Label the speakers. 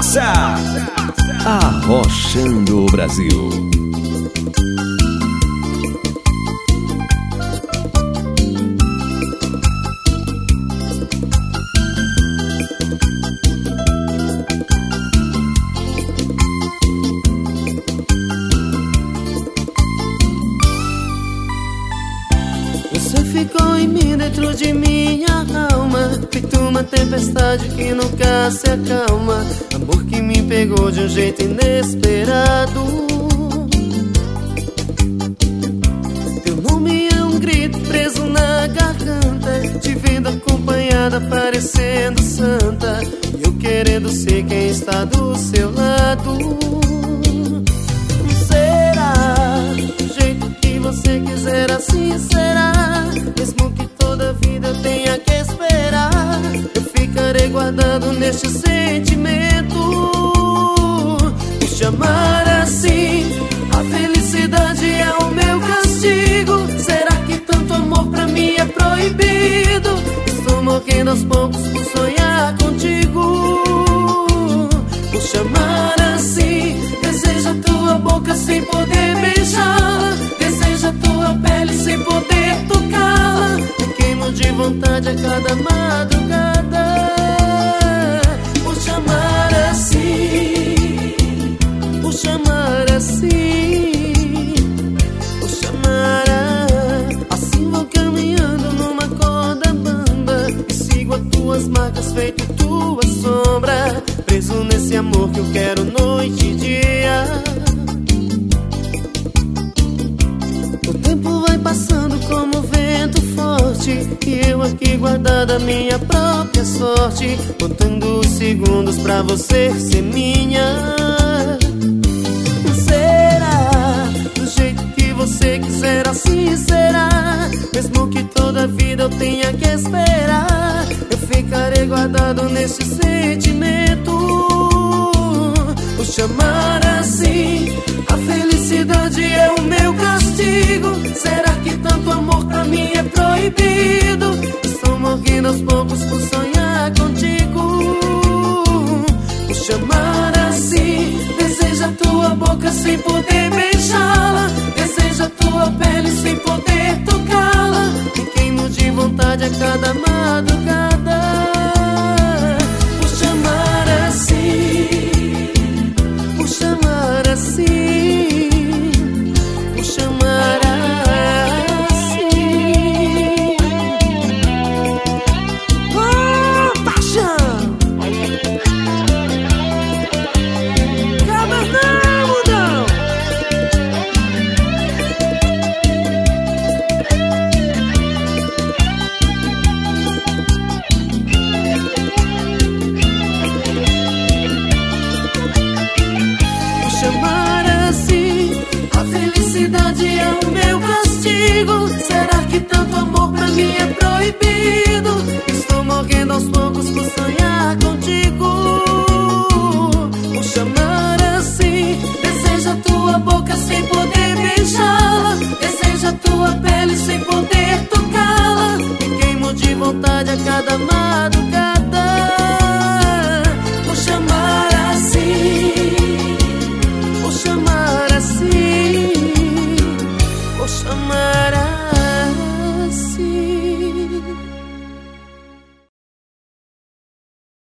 Speaker 1: massa, arrochando o Brasil.
Speaker 2: Você ficou em mim, dentro de minha alma, feito uma tempestade que nunca se acalma. Amor que me pegou de um jeito inesperado. Teu nome é um grito preso na garganta, te vendo acompanhada parecendo santa, e eu querendo ser quem está do seu lado. Será do jeito que você quiser, assim será, mesmo que toda vida eu tenha que esperar. Eu ficarei guardado neste sentimento. Me chamar assim, a felicidade é o meu castigo. Será que tanto amor pra mim é proibido? Estou morrendo aos poucos por sonhar contigo. Por chamar assim, desejo a tua boca sem poder beijá-la, desejo a tua pele sem poder tocá-la. Me queimo de vontade a cada madrugada. Por chamar assim, por chamar assim, por chamar assim. Vou caminhando numa corda bamba e sigo as tuas marcas feito tua sombra, preso nesse amor que eu quero noite e dia. O tempo vai passando como vento forte, e eu aqui guardada a minha própria sorte, contando os segundos pra você ser minha. Será do jeito que você quiser, assim será, mesmo que toda vida eu tenha que esperar. Eu ficarei guardado nesse sentimento. Por chamar assim, a felicidade é o meu castigo. Será que tanto amor pra mim é proibido? Estou morrendo aos poucos por sonhar contigo. Por chamar assim, desejo a tua boca sem poder beijá-la, desejo a tua pele sem poder tocá-la. Me queimo de vontade a cada madrugada. Por chamar assim, por chamar assim, por chamar assim. Oh, paixão! Acaba não, mudão! Por chamar assim, a felicidade é o meu castigo. Será que tanto amor pra mim é proibido? Estou morrendo aos poucos por sonhar contigo. Por chamar assim, desejo a tua boca sem poder beijá-la, desejo a tua pele sem poder tocá-la. Me queimo de vontade a cada madrugada.